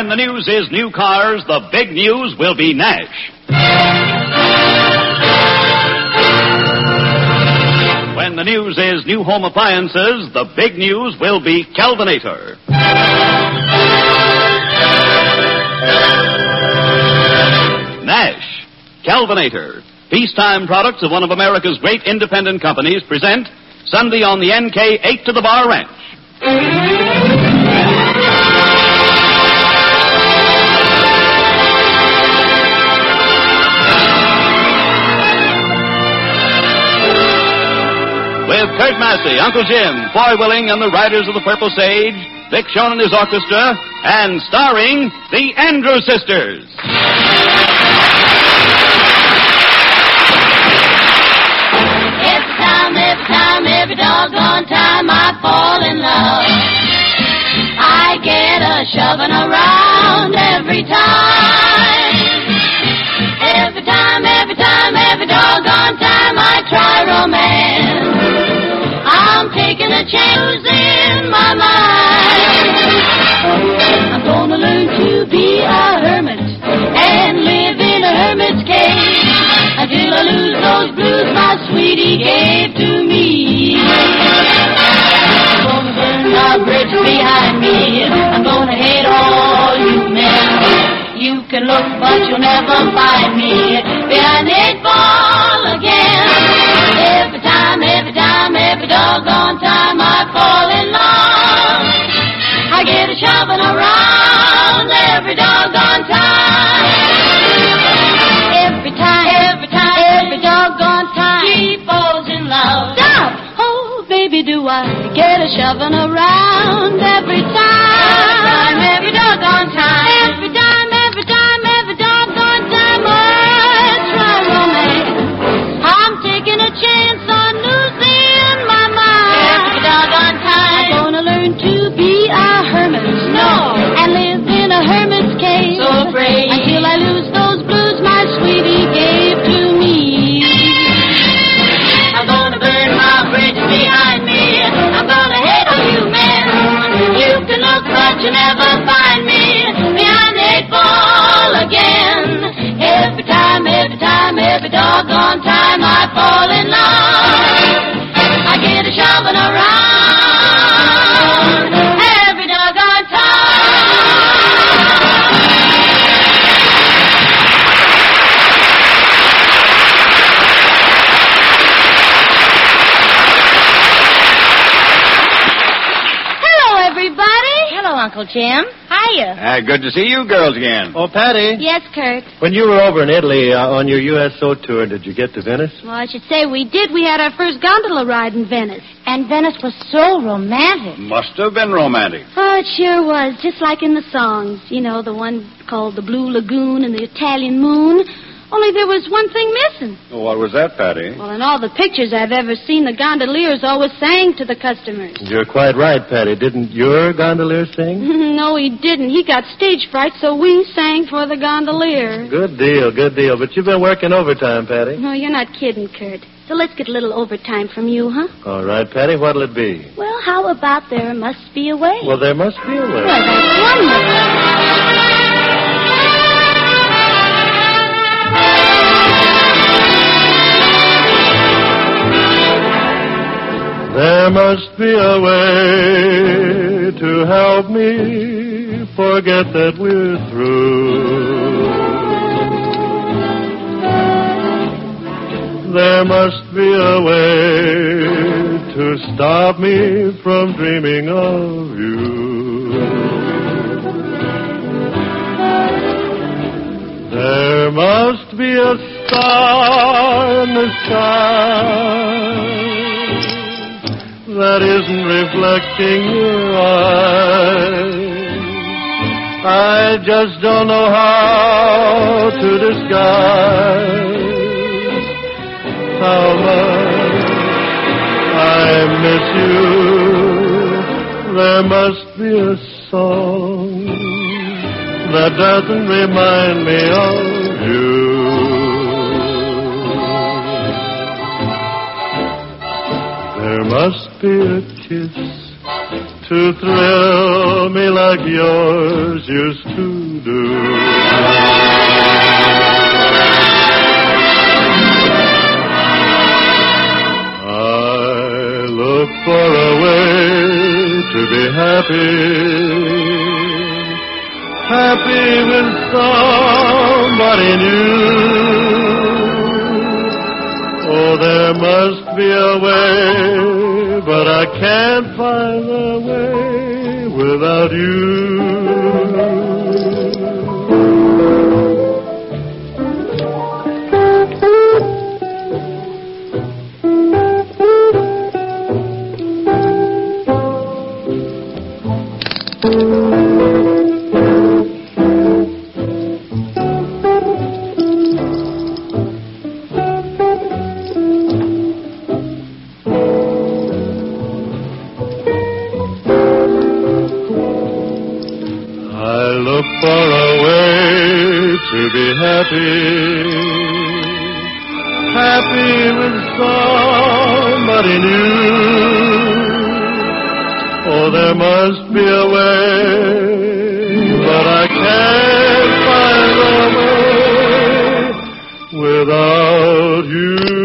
When the news is new cars, the big news will be Nash. When the news is new home appliances, the big news will be Kelvinator. Nash, Kelvinator, peacetime products of one of America's great independent companies, present Sunday on the NK 8 to the Bar Ranch. With Kurt Massey, Uncle Jim, Foy Willing, and the Riders of the Purple Sage, Vic Schoen and his orchestra, and starring the Andrews Sisters. Every doggone time I fall in love, I get a shoving around every time. Every doggone time I try romance, I'm taking a chance in my mind. I'm gonna learn to be a hermit and live in a hermit's cave until I lose those blues my sweetie gave to me. I'm gonna burn the bridge behind me. I'm gonna hate all you men. You can look, but you'll never find me behind the 8 ball again. Every doggone time I fall in love, I get a shoving around every doggone time. Every doggone time she falls in love. Stop! Oh, baby, do I get a shoving around every time. Every doggone time. Every doggone time I try romance, I'm taking a chance on losing my mind. Every doggone time I'm gonna learn to be a hermit. No. And live in a hermit's cave. So afraid. Until I lose those blues my sweetie gave to me. I'm gonna burn my bridges behind me. I'm gonna hate all you men. You can look, but you never find me behind the 8 ball again. Every doggone time I fall in love, I get a shoving around every doggone time. Hello, everybody. Hello, Uncle Jim. Hiya. Good to see you girls again. Oh, Patty. Yes, Kurt. When you were over in Italy on your USO tour, did you get to Venice? Well, I should say we did. We had our first gondola ride in Venice. And Venice was so romantic. Must have been romantic. Oh, it sure was. Just like in the songs. You know, the one called The Blue Lagoon and The Italian Moon. Only there was one thing missing. What was that, Patty? Well, in all the pictures I've ever seen, the gondoliers always sang to the customers. You're quite right, Patty. Didn't your gondolier sing? No, he didn't. He got stage fright, so we sang for the gondolier. Good deal. But you've been working overtime, Patty. No, you're not kidding, Kurt. So let's get a little overtime from you, huh? All right, Patty. What'll it be? Well, how about There Must Be a Way? Well, there must be a way. Well, that's wonderful. There must be a way to help me forget that we're through. There must be a way to stop me from dreaming of you. There must be a star in the sky that isn't reflecting your eyes. I just don't know how to disguise how much I miss you. There must be a song that doesn't remind me of you. There must be a kiss to thrill me like yours used to do. I look for a way to be happy. Happy with somebody new. Oh, there must be a way, but I can't find a way without you. For a way to be happy, happy with somebody new. Oh, there must be a way, but I can't find a way without you.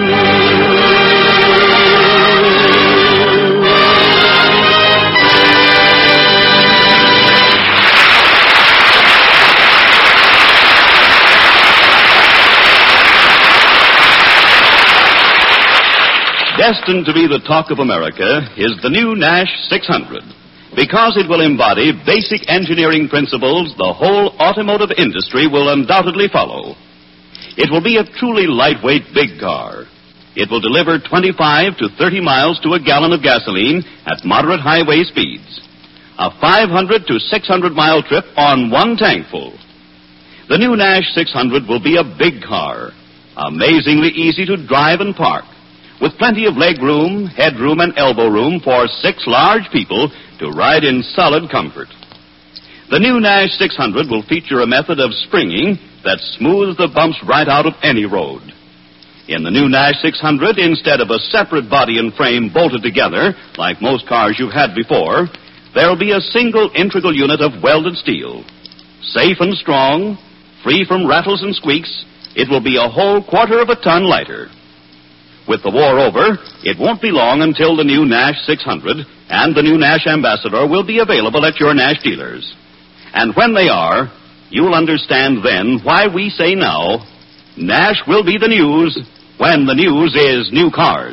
Destined to be the talk of America is the new Nash 600. Because it will embody basic engineering principles the whole automotive industry will undoubtedly follow. It will be a truly lightweight big car. It will deliver 25 to 30 miles to a gallon of gasoline at moderate highway speeds. A 500 to 600 mile trip on one tank full. The new Nash 600 will be a big car, amazingly easy to drive and park, with plenty of leg room, headroom, and elbow room for 6 large people to ride in solid comfort. The new Nash 600 will feature a method of springing that smooths the bumps right out of any road. In the new Nash 600, instead of a separate body and frame bolted together, like most cars you've had before, there will be a single integral unit of welded steel. Safe and strong, free from rattles and squeaks, it will be a whole quarter of a ton lighter. With the war over, it won't be long until the new Nash 600 and the new Nash Ambassador will be available at your Nash dealers. And when they are, you'll understand then why we say now, Nash will be the news when the news is new cars.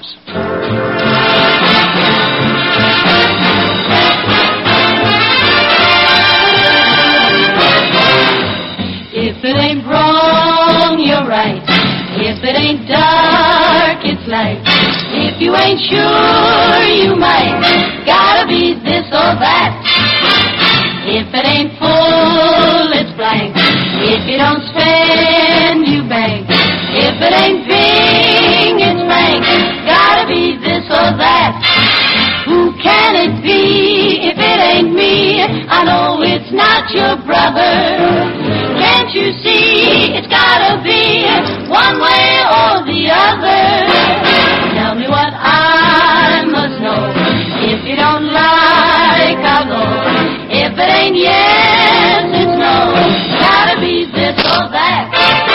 If it ain't wrong, you're right. If it ain't dark, it's light. If you ain't sure, you might. Gotta be this or that. If it ain't full, it's blank. If you don't spend, you bank. If it ain't bing, it's bank. Gotta be this or that. Who can it be if it ain't me? I know it's not your brother. Can't you see it's gotta be one way or the other? Tell me what I must know. If you don't like, I'll go. If it ain't yes, it's no. Gotta be this or that.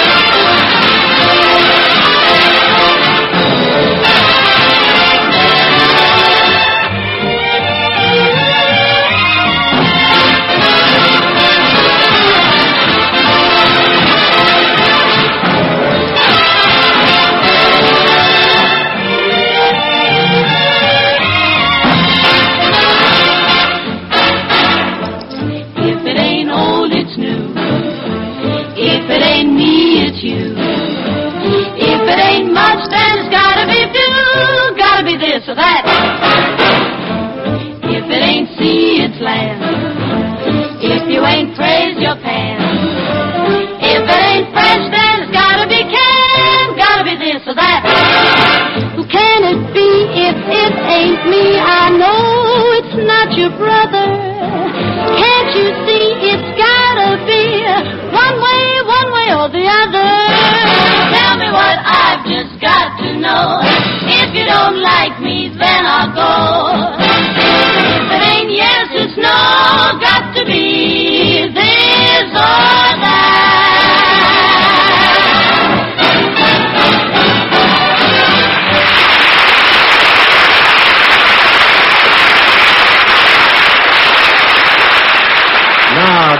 So that if it ain't sea, it's land. If you ain't praised your pan. If it ain't fresh, then it's gotta be canned. Gotta be this or that. Who can it be if it ain't me? I know it's not your brother. Can't you see it's gotta be one way or the other? Tell me what I've just got to know. If you don't like me, then I'll go.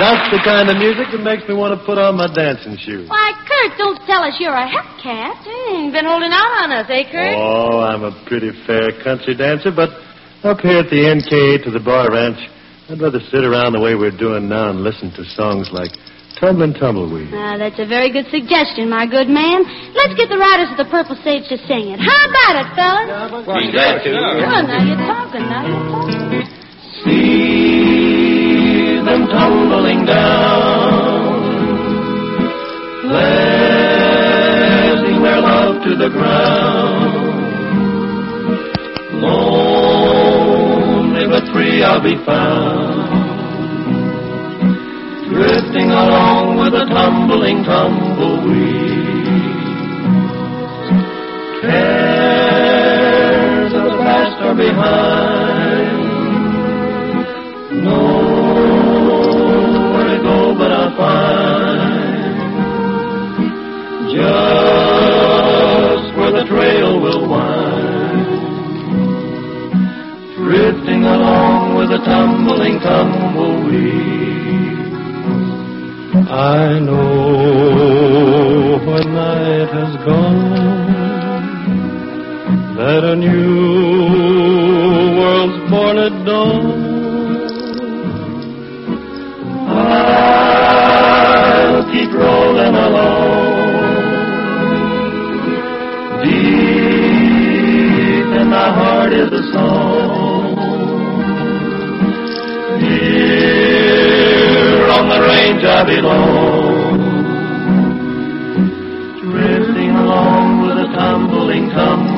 That's the kind of music that makes me want to put on my dancing shoes. Why, Kurt, don't tell us you're a hep cat. Been holding out on us, eh, Kurt? Oh, I'm a pretty fair country dancer, but up here at the NK to the Bar Ranch, I'd rather sit around the way we're doing now and listen to songs like Tumblin' Tumbleweed. That's a very good suggestion, my good man. Let's get the Riders of the Purple Sage to sing it. How about it, fellas? Be glad to. Well, now you're talking. See them tumbling down, lasting their love to the ground. Lonely but free I'll be found, drifting along with a tumbling tumbleweed. Cares of the past are behind, nowhere to go but I'll find just where the trail will wind, drifting along with a tumbling tumbleweed. I know when night has gone that a new world's born at dawn. I'll keep rolling along, deep in my heart is a song. Here on the range I belong, drifting along with a tumbling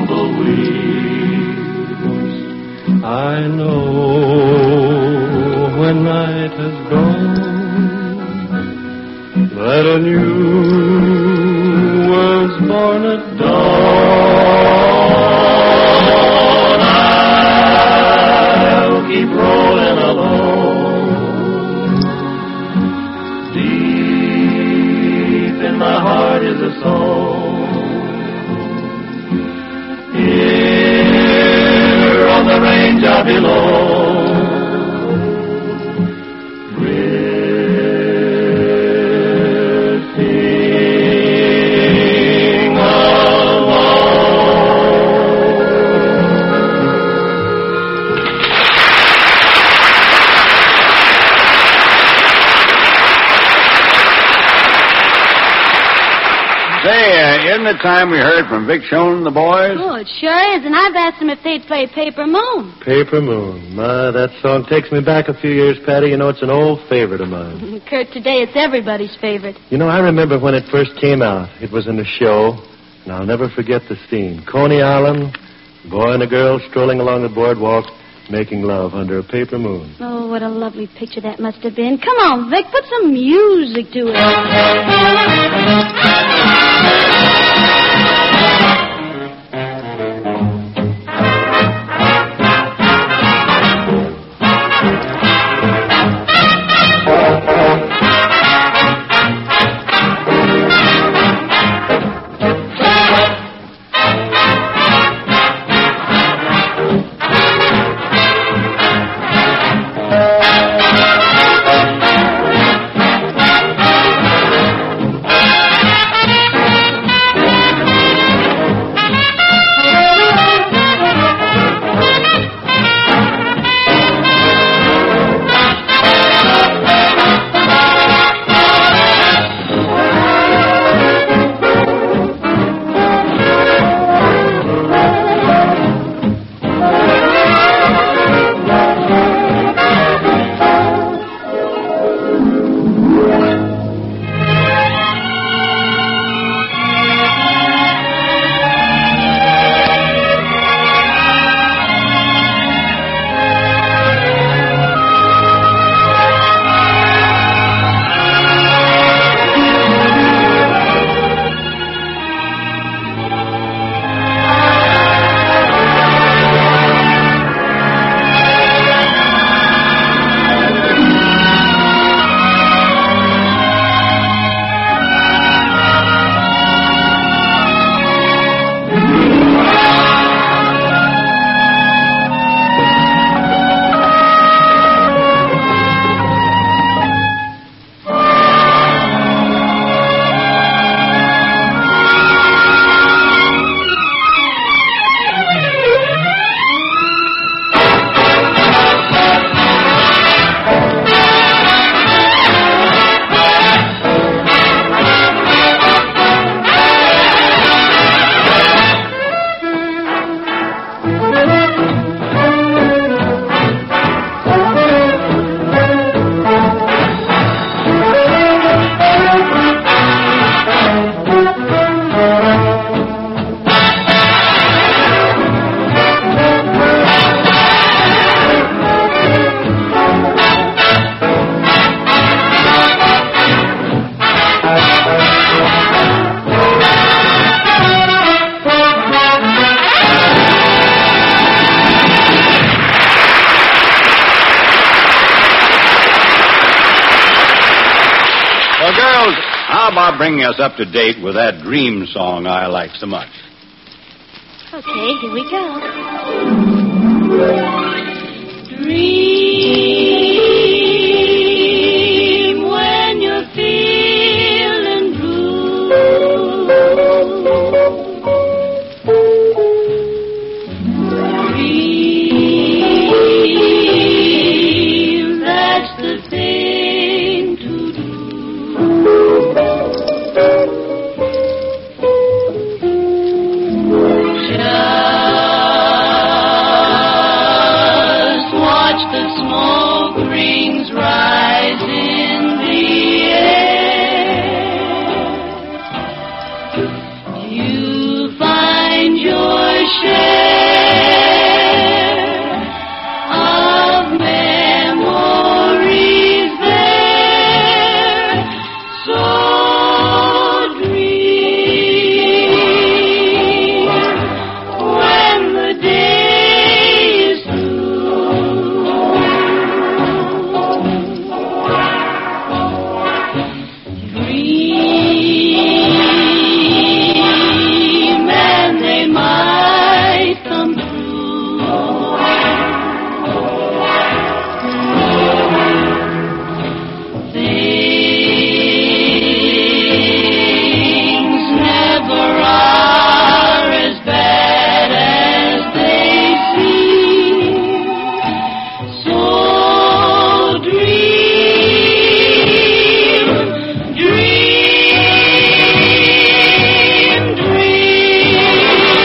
tumbleweeds. I know when night has gone that a new world's born at dawn. I'll keep rolling along, deep in my heart is a song. Here on the range I belong, drifting Say, isn't it time we heard from Vic Schoen and the boys? Oh, it sure is, and I've asked them if they'd play Paper Moon. Paper Moon. My, that song takes me back a few years, Patty. You know, it's an old favorite of mine. Kurt, today it's everybody's favorite. You know, I remember when it first came out. It was in a show, and I'll never forget the scene. Coney Island, a boy and a girl strolling along the boardwalk, making love under a paper moon. Oh, what a lovely picture that must have been. Come on, Vic, put some music to it. how about bringing us up to date with that dream song I like so much? Okay, here we go. Dream when you're feeling blue. Dream, that's the thing to do. Just watch the smoke rings rise in the air. You find your share of memories there. So dream when the day is Dream and they might come Things never are as bad as they seem. So dream, dream, dream.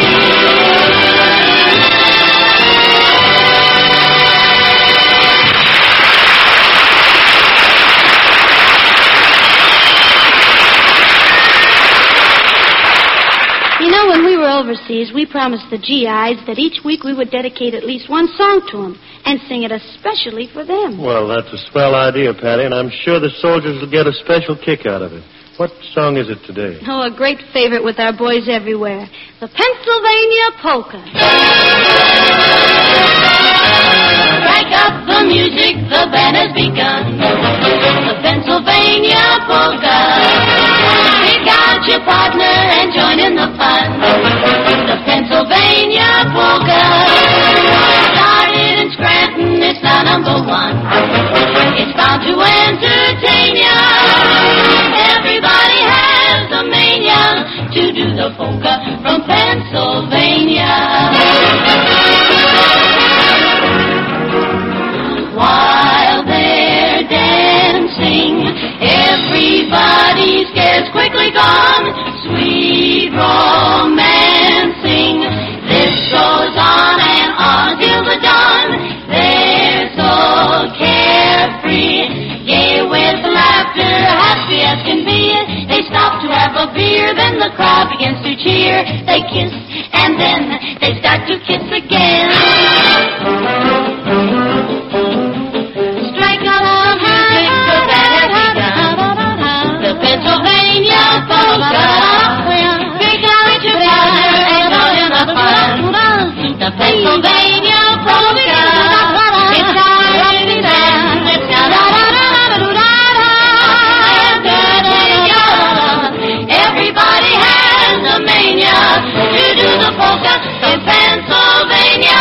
You know, when we were overseas, we promised the GIs that each week we would dedicate at least one song to them and sing it especially for them. Well, that's a swell idea, Patty, and I'm sure the soldiers will get a special kick out of it. What song is it today? Oh, a great favorite with our boys everywhere. The Pennsylvania Polka. Strike up the music, the band has begun. The Pennsylvania Polka. Pick out your partner and join in the fun. The Pennsylvania Polka. Started in Scranton, it's now number one. It's bound to entertain ya. Everybody has a mania to do the polka from Pennsylvania. While they're dancing, everybody's cares quickly gone. Sweet romancing, this goes on and on till the dawn. They're so carefree, gay with laughter, happy as can be. They stop to have a beer, then the crowd begins to cheer. They kiss, and then they start to kiss again. Strike up the music, the band has begun. The Pennsylvania Polka. Pick out your partner and join in the fun. The Pennsylvania Polka. It's starting in Scranton, it's now everybody has a mania to do the polka in Pennsylvania.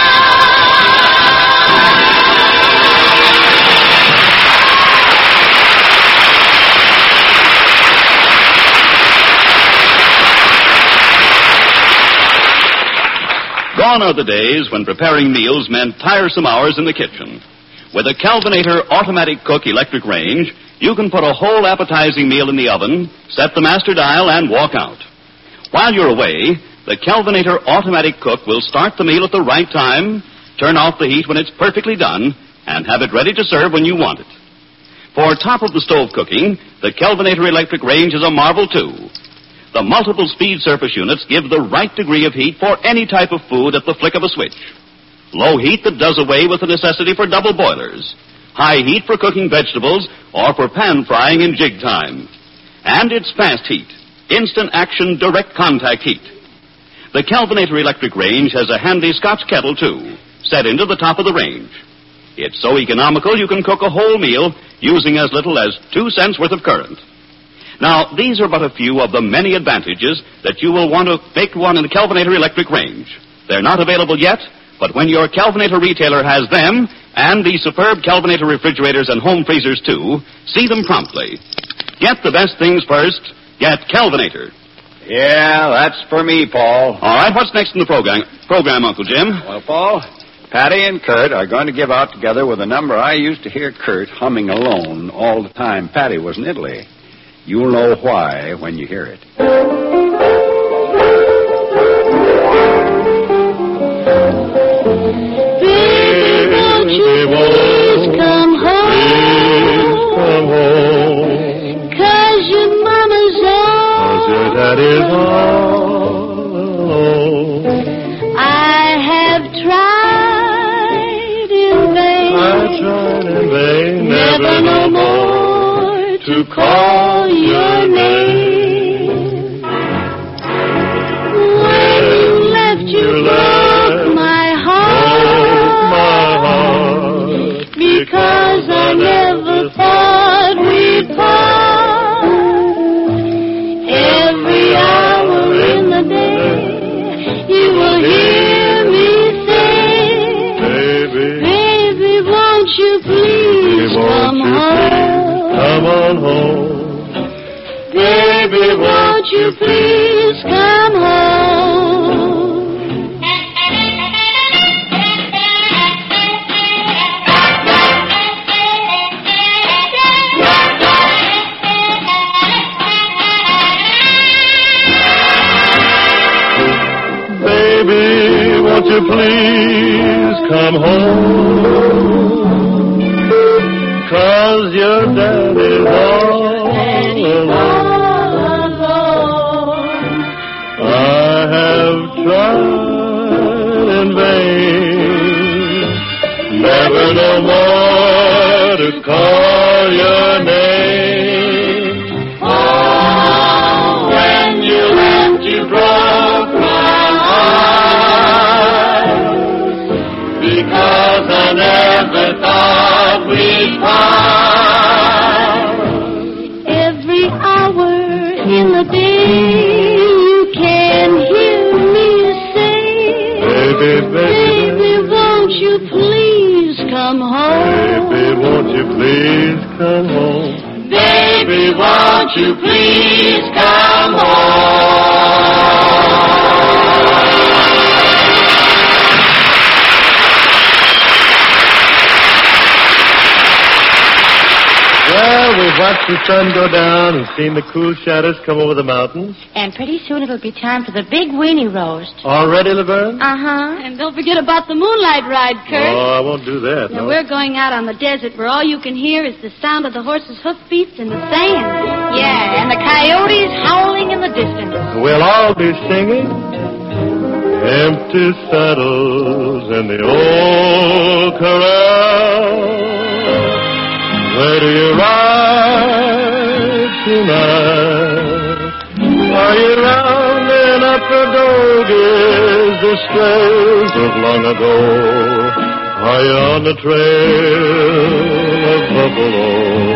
Gone are the days when preparing meals meant tiresome hours in the kitchen. With a Calvinator automatic cook electric range, you can put a whole appetizing meal in the oven, set the master dial, and walk out. While you're away, the Calvinator automatic cook will start the meal at the right time, turn off the heat when it's perfectly done, and have it ready to serve when you want it. For top-of-the-stove cooking, the Calvinator electric range is a marvel, too. The multiple speed surface units give the right degree of heat for any type of food at the flick of a switch. Low heat that does away with the necessity for double boilers. High heat for cooking vegetables or for pan frying in jig time. And it's fast heat, instant action, direct contact heat. The Calvinator electric range has a handy Scotch kettle, too, set into the top of the range. It's so economical you can cook a whole meal using as little as 2 cents worth of current. Now, these are but a few of the many advantages that you will want to make one in the Kelvinator electric range. They're not available yet, but when your Kelvinator retailer has them, and the superb Kelvinator refrigerators and home freezers, too, see them promptly. Get the best things first. Get Kelvinator. Yeah, that's for me, Paul. All right, what's next in the program, Uncle Jim? Well, Paul, Patty and Kurt are going to give out together with a number I used to hear Kurt humming alone all the time Patty was in Italy. You'll know why when you hear it. Baby, won't you please come home? 'Cause your mama's all, your daddy's all alone. I have tried in vain. I tried in vain, Never no more to call your name. When you left, you broke my heart, because I never thought we'd part. Every hour in the day, you will hear me say, baby, won't you please come home? Come on home. Baby, won't you please come home? Baby, won't you please come home? 'Cause your daddy's all alone. I have tried in vain, never no more to call your name. Oh, when you left, you broke my heart, because I never thought we'd part. Every hour in the day, you can hear me say, baby, won't you please come home? Baby, won't you please come home? Baby, won't you please come home? Well, we've watched the sun go down and seen the cool shadows come over the mountains. And pretty soon it'll be time for the big weenie roast. All ready, Laverne? Uh-huh. And don't forget about the moonlight ride, Kurt. Oh, I won't do that. Now, no. we're going out on the desert where all you can hear is the sound of the horses' hoofbeats in the sand. Yeah, and the coyotes howling in the distance. We'll all be singing empty saddles in the old corral. Where do you ride tonight? Are you rounding up the dogies, the strays of long ago? Are you on the trail of buffalo?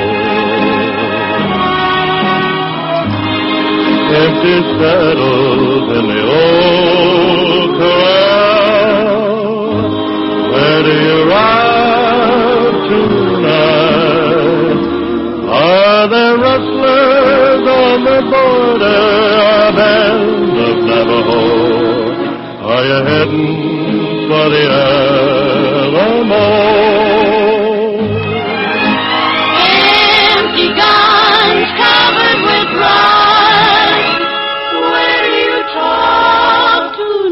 Empty saddles in the old corral. Where do you ride tonight? Are there rustlers on the border? A band of Navajo? Are you heading for the Alamo? Empty guns covered with rust. Where do you talk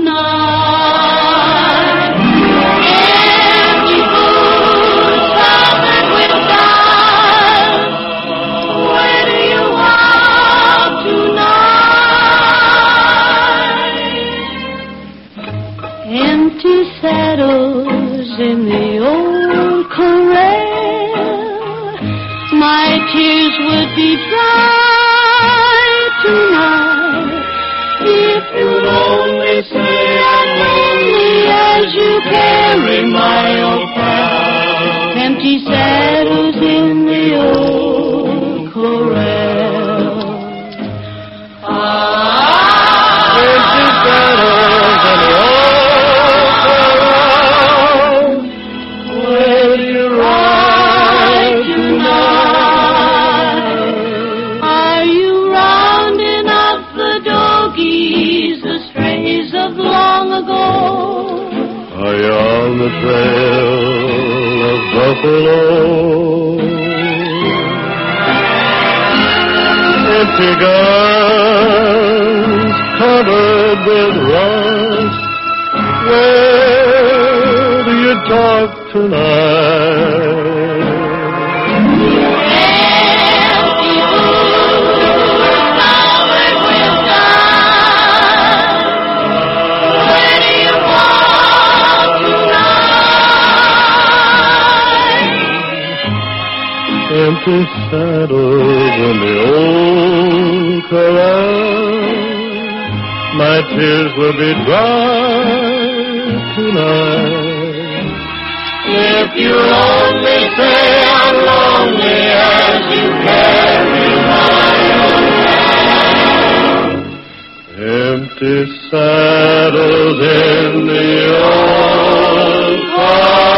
tonight? Empty boots covered with dust. Where do you walk tonight? Empty saddles in the old corral. My tears would be dry tonight if you'd only say I'm lonely as you carry my old pal. Empty saddles in the old corral. trail of buffalo. Empty guns covered with rust. Where do you talk tonight? Empty saddles in the old corral. My tears will be dry tonight. If you only say I'm lonely as you carry my empty saddles in the old corral.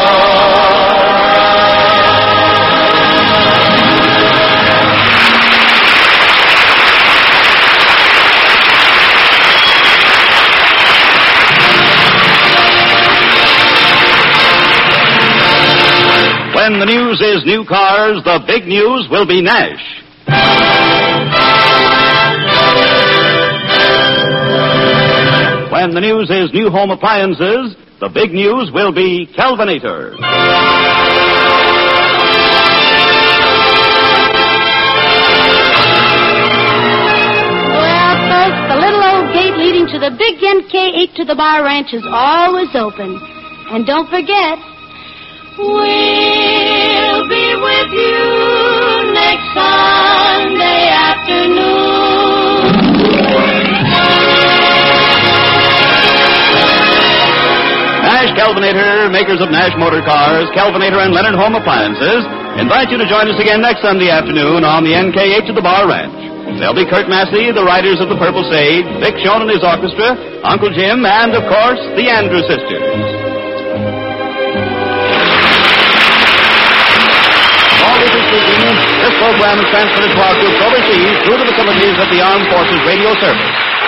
When the news is new cars, the big news will be Nash. When the news is new home appliances, the big news will be Kelvinator. Well, folks, the little old gate leading to the big NK8 to the Bar Ranch is always open. And don't forget, we'll be with you next Sunday afternoon. Nash Kelvinator, makers of Nash Motor Cars, Kelvinator, and Leonard Home Appliances, invite you to join us again next Sunday afternoon on the NK8 to the Bar Ranch. There'll be Kurt Massey, the Riders of the Purple Sage, Vic Schoen and his orchestra, Uncle Jim, and, of course, the Andrews Sisters. This program is transmitted to our troops overseas through the facilities of the Armed Forces Radio Service.